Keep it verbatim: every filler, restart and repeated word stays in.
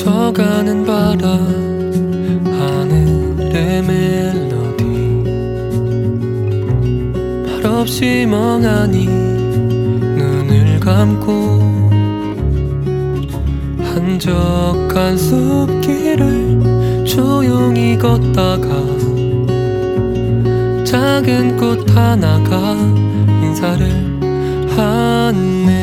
스쳐가는 바람, 하늘의 멜로디, 말없이 멍하니 눈을 감고 한적한 숲길을 조용히 걷다가 작은 꽃 하나가 인사를 하네.